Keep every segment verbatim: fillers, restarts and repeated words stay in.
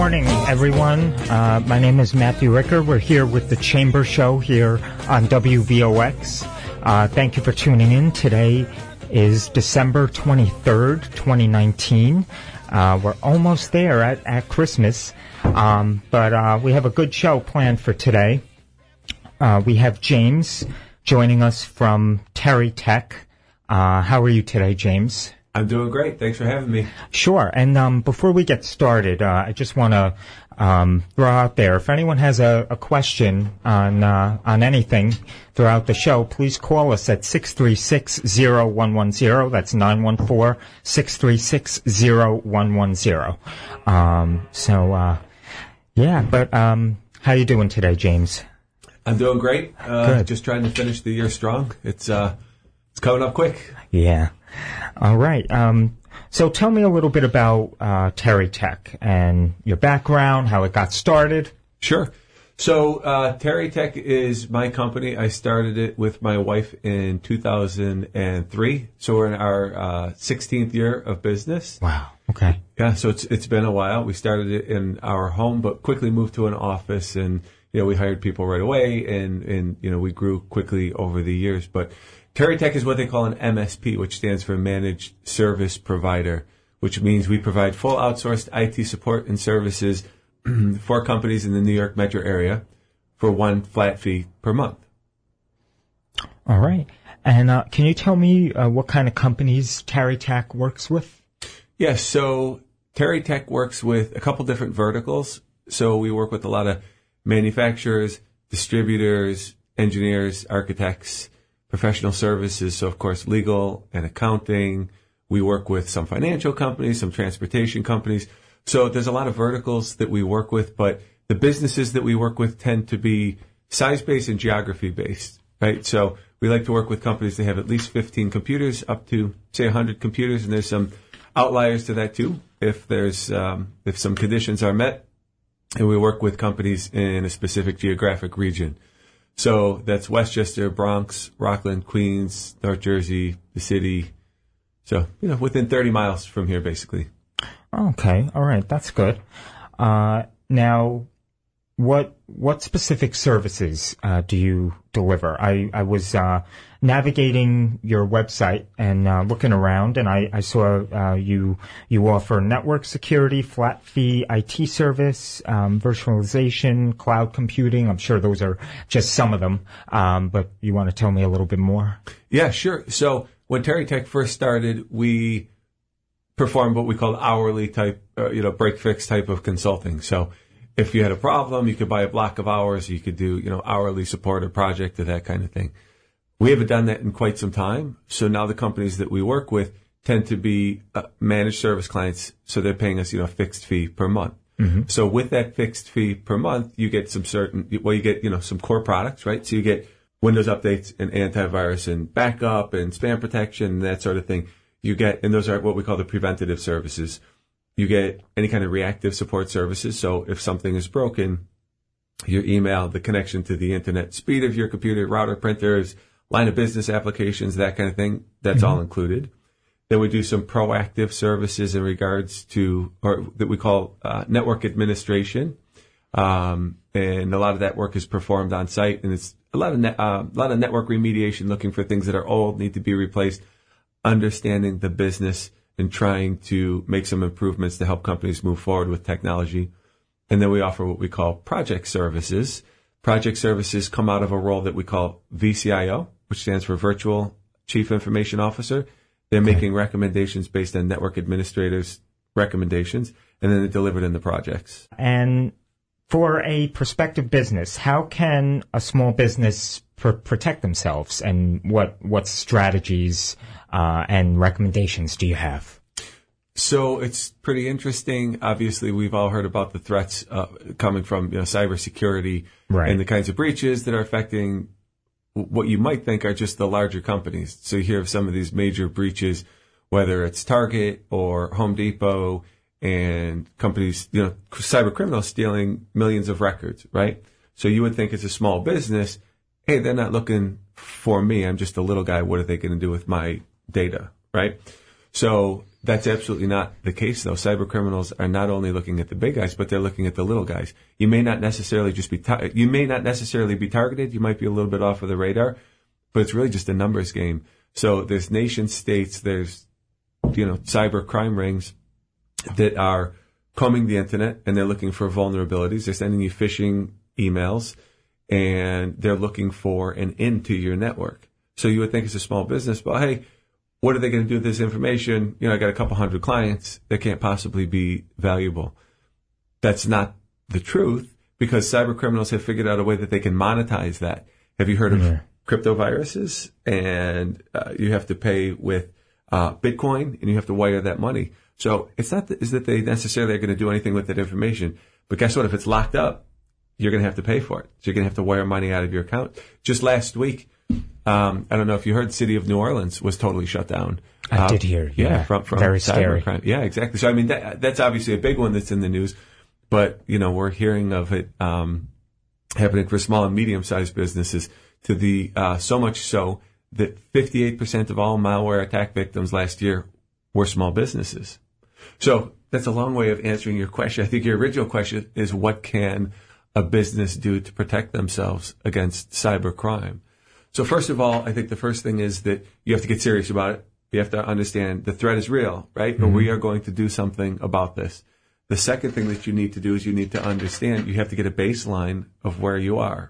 morning, everyone. Uh, my name is Matthew Ricker. We're here with the Chamber Show here on W V O X. Uh, thank you for tuning in. Today is December twenty-third, twenty nineteen. Uh, we're almost there at, at Christmas, um, but uh, we have a good show planned for today. Uh, we have James joining us from Terry Tech. Uh, how are you today, James? I'm doing great. Thanks for having me. Sure. And um, before we get started, uh, I just want to um, throw out there, if anyone has a, a question on uh, on anything throughout the show, please call us at six three six, zero one one zero. That's nine one four, six three six, zero one one zero. Um, so, uh, yeah, but um, how you doing today, James? I'm doing great. Uh, Good. Just trying to finish the year strong. It's uh, it's coming up quick. Yeah. All right. Um, so tell me a little bit about uh, Terry Tech and your background, how it got started. Sure. So uh, Terry Tech is my company. I started it with my wife in two thousand three. So we're in our uh, sixteenth year of business. Wow. Okay. Yeah. So it's it's been a while. We started it in our home, but quickly moved to an office, and you know we hired people right away, and and you know we grew quickly over the years, but. Terry Tech is what they call an M S P, which stands for Managed Service Provider, which means we provide full outsourced I T support and services for companies in the New York metro area for one flat fee per month. All right. And uh, can you tell me uh, what kind of companies Terry Tech works with? Yes. So Terry Tech works with a couple different verticals. So we work with a lot of manufacturers, distributors, engineers, architects, professional services, so of course legal and accounting. We work with some financial companies, some transportation companies. So there's a lot of verticals that we work with, but the businesses that we work with tend to be size-based and geography-based, right? So we like to work with companies that have at least fifteen computers, up to, say, one hundred computers, and there's some outliers to that too, if there's um, if some conditions are met. And we work with companies in a specific geographic region. So that's Westchester, Bronx, Rockland, Queens, North Jersey, the city. So, you know, within thirty miles from here, basically. Okay. All right. That's good. Uh, now, what what specific services uh, do you deliver? I, I was uh, navigating your website and uh, looking around, and I, I saw uh, you you offer network security, flat fee I T service, um, virtualization, cloud computing. I'm sure those are just some of them, um, but you want to tell me a little bit more? Yeah, sure. So when Terry Tech first started, we performed what we call hourly type, uh, you know, break fix type of consulting. So if you had a problem, you could buy a block of hours. You could do, you know, hourly support or project or that kind of thing. We haven't done that in quite some time. So now the companies that we work with tend to be uh, managed service clients. So they're paying us, you know, a fixed fee per month. Mm-hmm. So with that fixed fee per month, you get some certain, well, you get, you know, some core products, right? So you get Windows updates and antivirus and backup and spam protection and that sort of thing. You get, and those are what we call the preventative services. You get any kind of reactive support services. So if something is broken, your email, the connection to the internet, speed of your computer, router, printers, line of business applications, that kind of thing, that's mm-hmm. all included. Then we do some proactive services in regards to, or that we call uh, network administration. Um, and a lot of that work is performed on site, and it's a lot of net, uh, a lot of network remediation, looking for things that are old, need to be replaced, understanding the business, and trying to make some improvements to help companies move forward with technology. And then we offer what we call project services. Project services come out of a role that we call V C I O, which stands for Virtual Chief Information Officer. They're okay. making recommendations based on network administrators' recommendations, and then they're delivered in the projects. And for a prospective business, how can a small business pr- protect themselves, and what what strategies uh, and recommendations do you have? So it's pretty interesting. Obviously, we've all heard about the threats uh, coming from you know cybersecurity right. and the kinds of breaches that are affecting what you might think are just the larger companies. So you hear of some of these major breaches, whether it's Target or Home Depot, and companies, you know, cyber criminals stealing millions of records, right? So you would think as a small business, hey, they're not looking for me. I'm just a little guy. What are they going to do with my data, right? So That's absolutely not the case, though. Cyber criminals are not only looking at the big guys, but they're looking at the little guys. You may not necessarily just be tar- you may not necessarily be targeted. You might be a little bit off of the radar, but it's really just a numbers game. So there's nation states, there's you know cyber crime rings that are combing the internet and they're looking for vulnerabilities. They're sending you phishing emails and they're looking for an into your network. So you would think it's a small business, but hey, what are they going to do with this information? You know, I got a couple hundred clients that can't possibly be valuable. That's not the truth because cyber criminals have figured out a way that they can monetize that. Have you heard of yeah. crypto viruses? And uh, you have to pay with uh, Bitcoin and you have to wire that money. So it's not that, is that they necessarily are going to do anything with that information. But guess what? If it's locked up, you're going to have to pay for it. So you're going to have to wire money out of your account. Just last week, Um, I don't know if you heard, the city of New Orleans was totally shut down. I uh, did hear. Yeah, yeah from, from very scary. Crime. Yeah, exactly. So I mean, that, that's obviously a big one that's in the news, but you know, we're hearing of it um, happening for small and medium-sized businesses. To the uh, so much so that fifty-eight percent of all malware attack victims last year were small businesses. So that's a long way of answering your question. I think your original question is, what can a business do to protect themselves against cyber crime? So first of all, I think the first thing is that you have to get serious about it. You have to understand the threat is real, right? Mm-hmm. And we are going to do something about this. The second thing that you need to do is you need to understand you have to get a baseline of where you are.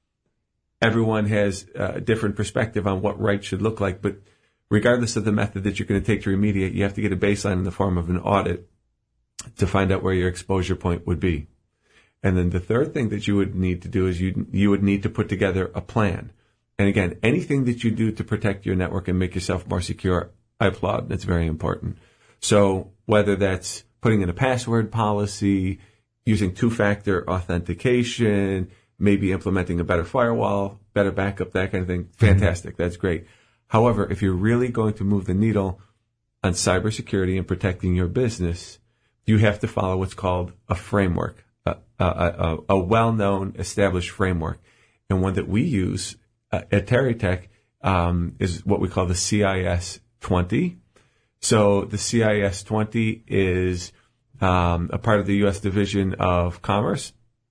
Everyone has a different perspective on what right should look like, but regardless of the method that you're going to take to remediate, you have to get a baseline in the form of an audit to find out where your exposure point would be. And then the third thing that you would need to do is you you would need to put together a plan. And again, anything that you do to protect your network and make yourself more secure, I applaud. That's very important. So whether that's putting in a password policy, using two-factor authentication, maybe implementing a better firewall, better backup, that kind of thing, fantastic. Mm-hmm. That's great. However, if you're really going to move the needle on cybersecurity and protecting your business, you have to follow what's called a framework, a, a, a, a well-known, established framework, and one that we use Uh, at TerryTech um, is what we call the C I S twenty. So the C I S twenty is um, a part of the U S Division of Commerce,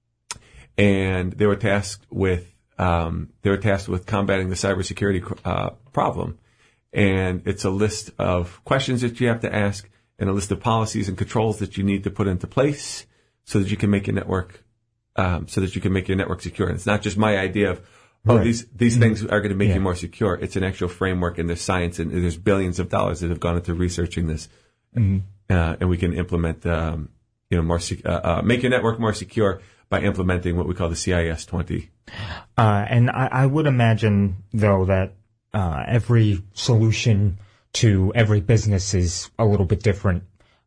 and they were tasked with um, they were tasked with combating the cybersecurity uh, problem. And it's a list of questions that you have to ask, and a list of policies and controls that you need to put into place so that you can make your network um, so that you can make your network secure. And it's not just my idea of Oh, right. these these things are going to make yeah. you more secure. It's an actual framework, and there's science, and there's billions of dollars that have gone into researching this, mm-hmm. uh, and we can implement, um, you know, more sec- uh, uh, make your network more secure by implementing what we call the C I S twenty. Uh, and I, I would imagine, though, that uh, every solution to every business is a little bit different,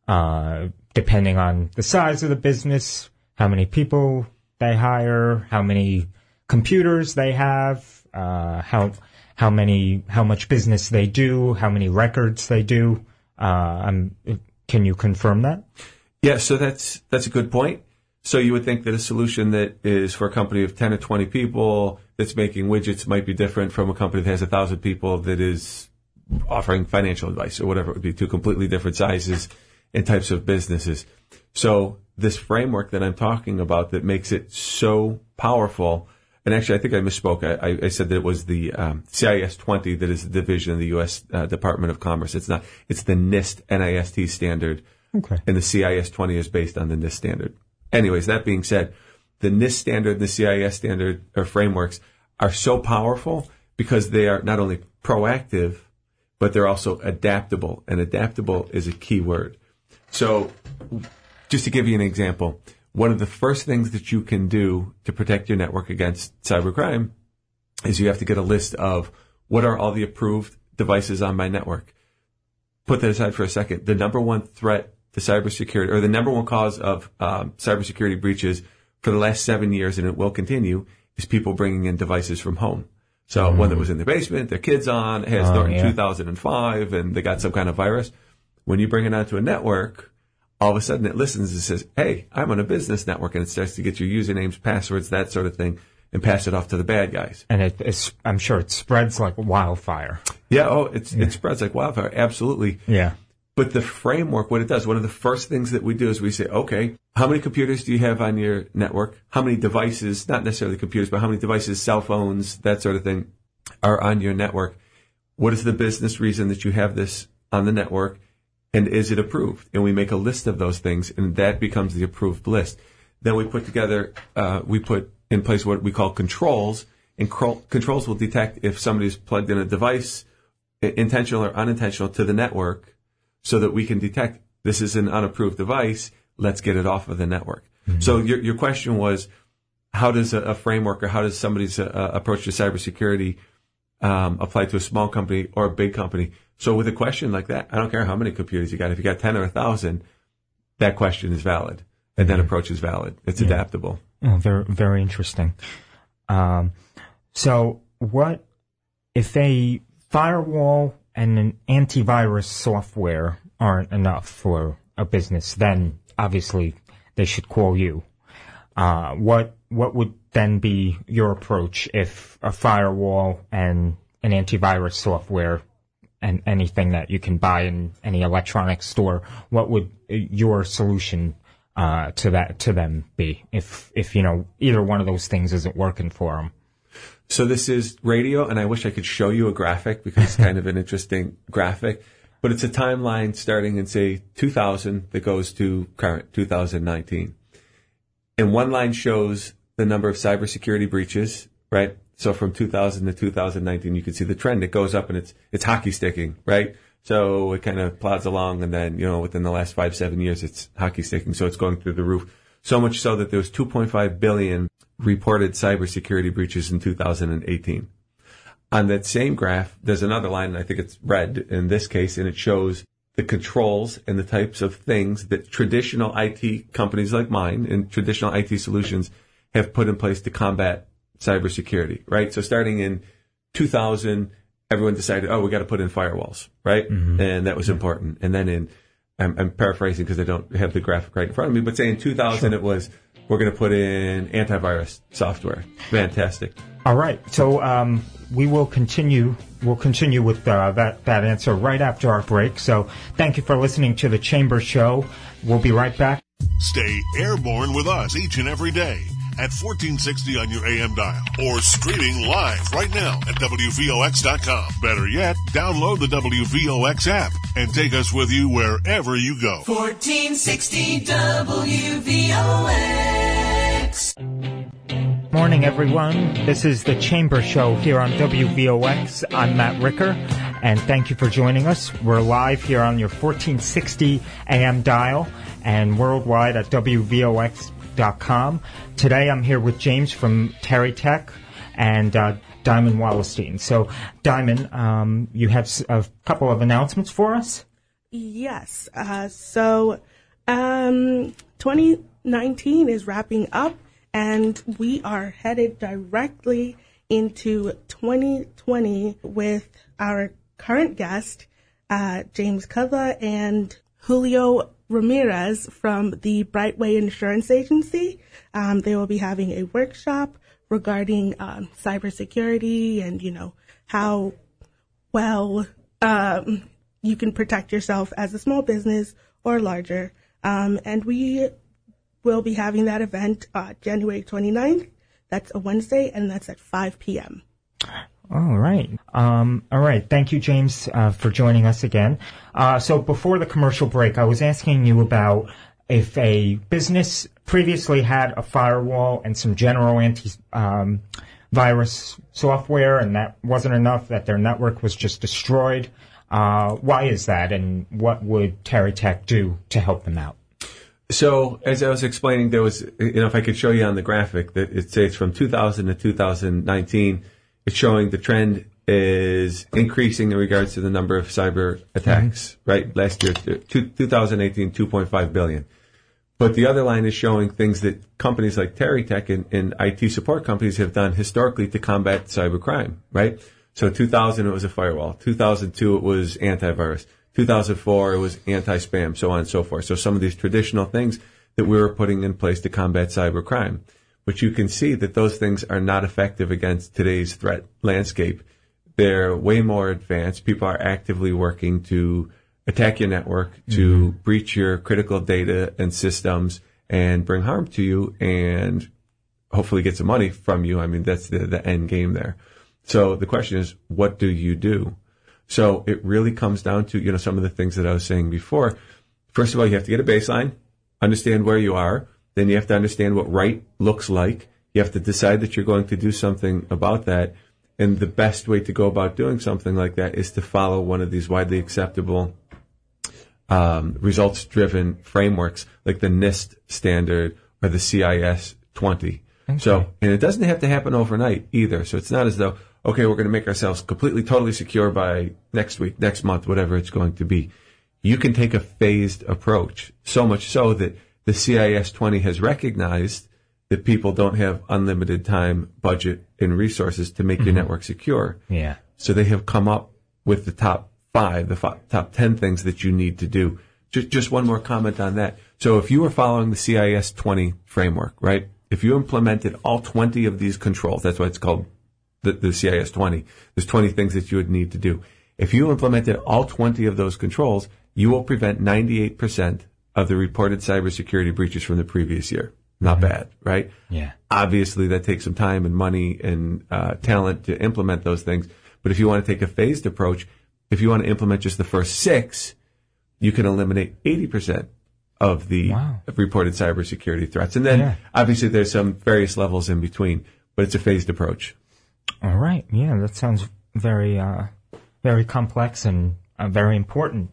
uh, depending on the size of the business, how many people they hire, how many computers they have, uh, how how many how much business they do, how many records they do. Uh, um, can you confirm that? Yeah, so that's that's a good point. So you would think that a solution that is for a company of ten or twenty people that's making widgets might be different from a company that has a thousand people that is offering financial advice or whatever. It would be two completely different sizes and types of businesses. So this framework that I'm talking about that makes it so powerful. And actually, I think I misspoke. I, I said that it was the um, C I S twenty that is the division of the U S Uh, Department of Commerce. It's not. It's the NIST, N I S T standard. Okay. And the C I S twenty is based on the NIST standard. Anyways, that being said, the NIST standard and the C I S standard or frameworks are so powerful because they are not only proactive, but they're also adaptable. And adaptable is a key word. So just to give you an example, one of the first things that you can do to protect your network against cybercrime is you have to get a list of what are all the approved devices on my network. Put that aside for a second. The number one threat to cybersecurity, or the number one cause of um, cybersecurity breaches for the last seven years, and it will continue, is people bringing in devices from home. So mm-hmm. one that was in the basement, their kids on, it has oh, Norton yeah. two thousand five, and they got some kind of virus. When you bring it onto a network, all of a sudden it listens and says, hey, I'm on a business network, and it starts to get your usernames, passwords, that sort of thing, and pass it off to the bad guys. And it, it's, I'm sure it spreads like wildfire. Yeah, oh, it's, yeah. it spreads like wildfire, absolutely. Yeah. But the framework, what it does, one of the first things that we do is we say, okay, how many computers do you have on your network? How many devices, not necessarily computers, but how many devices, cell phones, that sort of thing, are on your network? What is the business reason that you have this on the network? And is it approved? And we make a list of those things, and that becomes the approved list. Then we put together, uh, we put in place what we call controls, and cro- controls will detect if somebody's plugged in a device, intentional or unintentional, to the network, so that we can detect this is an unapproved device. Let's get it off of the network. Mm-hmm. So your your question was, how does a, a framework or how does somebody's uh, approach to cybersecurity um, apply to a small company or a big company? So with a question like that, I don't care how many computers you got. If you got ten or a thousand, that question is valid, and that approach is valid. It's yeah. adaptable. Oh, very very interesting. Um, so what if a firewall and an antivirus software aren't enough for a business? Then obviously they should call you. Uh, what what would then be your approach if a firewall and an antivirus software and anything that you can buy in any electronics store, what would your solution uh, to that to them be if if you know either one of those things isn't working for them? So this is radio, and I wish I could show you a graphic because it's kind of an interesting graphic. But it's a timeline starting in, say, two thousand that goes to current, two thousand nineteen. And one line shows the number of cybersecurity breaches, right? So from two thousand to two thousand nineteen, you can see the trend. It goes up, and it's it's hockey sticking, right? So it kind of plods along, and then, you know, within the last five, seven years, it's hockey sticking. So it's going through the roof. So much so that there was two point five billion reported cybersecurity breaches in two thousand eighteen. On that same graph, there's another line, and I think it's red in this case, and it shows the controls and the types of things that traditional I T companies like mine and traditional I T solutions have put in place to combat cybersecurity, right? So starting in two thousand, everyone decided, oh, we got to put in firewalls, right? Mm-hmm. And that was yeah. important. And then in, I'm, I'm paraphrasing because I don't have the graphic right in front of me, but say in two thousand, sure. it was, we're going to put in antivirus software. Fantastic. All right. So um, we will continue. We'll continue with uh, that that answer right after our break. So thank you for listening to the Chamber Show. We'll be right back. Stay airborne with us each and every day at fourteen sixty on your A M dial or streaming live right now at W V O X dot com. Better yet, download the W V O X app and take us with you wherever you go. fourteen sixty W V O X. Morning, everyone. This is the Chamber Show here on W V O X. I'm Matt Ricker, and thank you for joining us. We're live here on your fourteen sixty A M dial and worldwide at W V O X dot com. Today I'm here with James from Terry Tech and uh, Diamond Wallerstein. So, Diamond, um, you have a couple of announcements for us? Yes. Uh, so, um, twenty nineteen is wrapping up, and we are headed directly into twenty twenty with our current guest, uh, James Cutler and Julio Ramirez from the Brightway Insurance Agency. Um, they will be having a workshop regarding um, cybersecurity and, you know, how well um, you can protect yourself as a small business or larger. Um, and we will be having that event uh, January twenty-ninth. That's a Wednesday, and that's at five p.m. All right. Um, all right. Thank you, James, uh, for joining us again. Uh, so before the commercial break, I was asking you about if a business previously had a firewall and some general anti um, virus software, and that wasn't enough, that their network was just destroyed. Uh, why is that, and what would Terry Tech do to help them out? So, as I was explaining, there was, you know, if I could show you on the graphic, that it says from two thousand to two thousand nineteen, it's showing the trend is increasing in regards to the number of cyber attacks, mm-hmm. right? Last year, two thousand eighteen, two point five billion. But the other line is showing things that companies like Terry Tech and, and I T support companies have done historically to combat cybercrime, right? So two thousand, it was a firewall. two thousand two, it was antivirus. two thousand four, it was anti-spam, so on and so forth. So some of these traditional things that we were putting in place to combat cybercrime. But you can see that those things are not effective against today's threat landscape. They're way more advanced. People are actively working to attack your network, to mm-hmm. breach your critical data and systems and bring harm to you and hopefully get some money from you. I mean, that's the, the end game there. So the question is, what do you do? So it really comes down to, you know, some of the things that I was saying before. First of all, you have to get a baseline, understand where you are. Then you have to understand what right looks like. You have to decide that you're going to do something about that. And the best way to go about doing something like that is to follow one of these widely acceptable um, results-driven frameworks, like the NIST standard or the C I S twenty. Okay. So, and it doesn't have to happen overnight either. So it's not as though, okay, we're going to make ourselves completely, totally secure by next week, next month, whatever it's going to be. You can take a phased approach, so much so that the C I S twenty has recognized that people don't have unlimited time, budget, and resources to make mm-hmm. your network secure. Yeah. So they have come up with the top five, the f- top ten things that you need to do. Just, just one more comment on that. So if you were following the C I S twenty framework, right? If you implemented all twenty of these controls, that's why it's called the, the C I S twenty. There's twenty things that you would need to do. If you implemented all twenty of those controls, you will prevent ninety-eight percent of the reported cybersecurity breaches from the previous year. Not mm-hmm. bad, right? Yeah. Obviously, that takes some time and money and uh, talent to implement those things. But if you want to take a phased approach, if you want to implement just the first six, you can eliminate eighty percent of the wow. reported cybersecurity threats. And then, yeah. obviously, there's some various levels in between, but it's a phased approach. All right. Yeah, that sounds very, uh, very complex and uh, very important.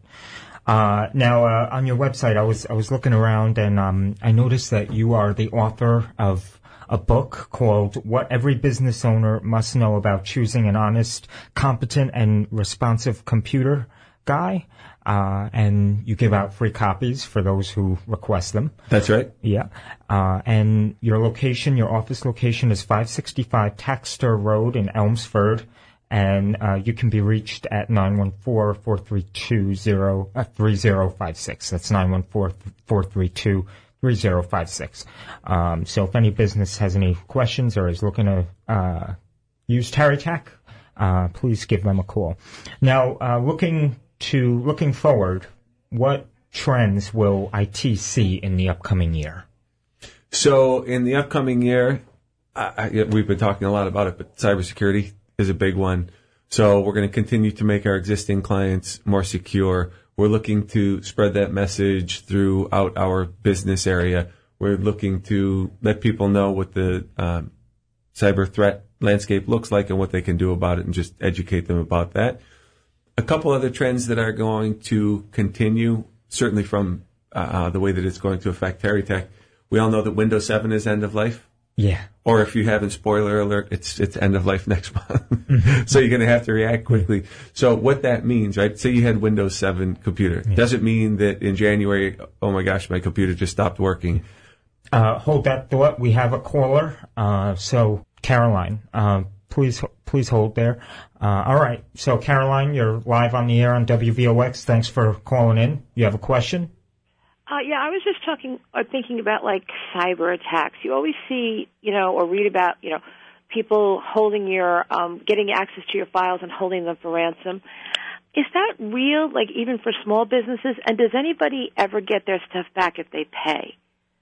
Uh, now, uh, on your website, I was, I was looking around and, um, I noticed that you are the author of a book called What Every Business Owner Must Know About Choosing an Honest, Competent, and Responsive Computer Guy. Uh, and you give out free copies for those who request them. That's right. Yeah. Uh, and your location, your office location is five sixty-five Taxter Road in Elmsford. And uh, you can be reached at nine one four, four three two, three zero five six. That's nine one four, four three two, three zero five six. Um, so if any business has any questions or is looking to uh, use TerryTech, uh, please give them a call. Now, uh, looking to looking forward, what trends will I T see in the upcoming year? So in the upcoming year, I, I, we've been talking a lot about it, but cybersecurity is a big one. So we're going to continue to make our existing clients more secure. We're looking to spread that message throughout our business area. We're looking to let people know what the um, cyber threat landscape looks like and what they can do about it and just educate them about that. A couple other trends that are going to continue, certainly from uh, the way that it's going to affect TerryTech. We all know that Windows seven is end of life. Yeah. Or if you haven't, spoiler alert, it's it's end of life next month. So you're going to have to react quickly. So what that means, right? Say you had Windows seven computer. Yeah. Doesn't mean that in January, oh my gosh, my computer just stopped working. Uh, hold that thought. We have a caller. Uh, so Caroline, uh, please please hold there. Uh, all right. So Caroline, you're live on the air on W V O X. Thanks for calling in. You have a question? Uh, yeah, I was just talking or thinking about, like, cyber attacks. You always see, you know, or read about, you know, people holding your, um, getting access to your files and holding them for ransom. Is that real, like, even for small businesses? And does anybody ever get their stuff back if they pay?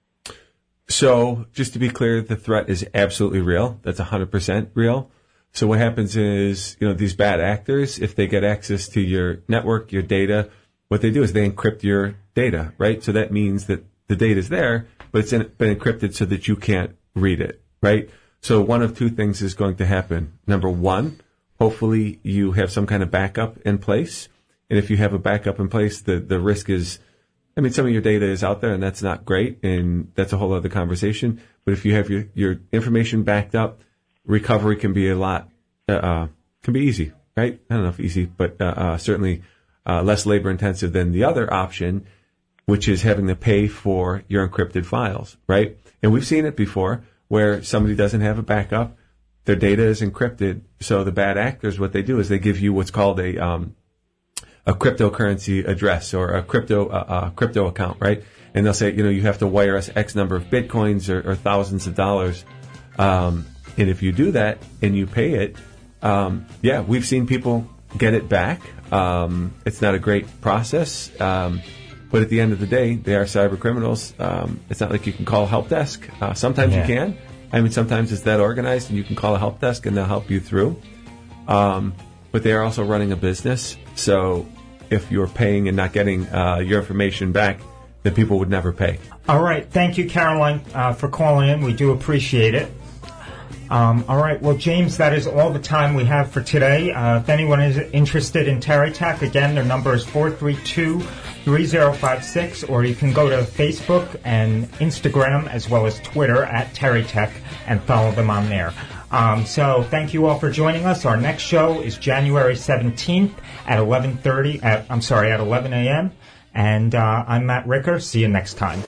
So, just to be clear, the threat is absolutely real. That's one hundred percent real. So what happens is, you know, these bad actors, if they get access to your network, your data, what they do is they encrypt your data, right? So that means that the data is there, but it's in, been encrypted so that you can't read it, right? So one of two things is going to happen. Number one, hopefully you have some kind of backup in place. And if you have a backup in place, the, the risk is, I mean, some of your data is out there and that's not great. And that's a whole other conversation. But if you have your, your information backed up, recovery can be a lot, uh, can be easy, right? I don't know if easy, but, uh, uh certainly Uh, less labor intensive than the other option, which is having to pay for your encrypted files, right? And we've seen it before where somebody doesn't have a backup, their data is encrypted. So the bad actors, what they do is they give you what's called a, um, a cryptocurrency address or a crypto, uh, uh, crypto account, right? And they'll say, you know, you have to wire us X number of bitcoins or, or thousands of dollars. Um, and if you do that and you pay it, um, yeah, we've seen people get it back. Um, it's not a great process, um, but at the end of the day, they are cyber criminals. Um, it's not like you can call a help desk. Uh, sometimes Yeah. you can. I mean, sometimes it's that organized, and you can call a help desk, and they'll help you through. Um, but they are also running a business, so if you're paying and not getting uh, your information back, then people would never pay. All right. Thank you, Caroline, uh, for calling in. We do appreciate it. Um, all right. Well, James, that is all the time we have for today. Uh, if anyone is interested in TerryTech, again, their number is four three two, three zero five six, or you can go to Facebook and Instagram as well as Twitter at TerryTech and follow them on there. Um, so thank you all for joining us. Our next show is January seventeenth at eleven thirty. At, I'm sorry, at eleven a.m. And uh, I'm Matt Ricker. See you next time.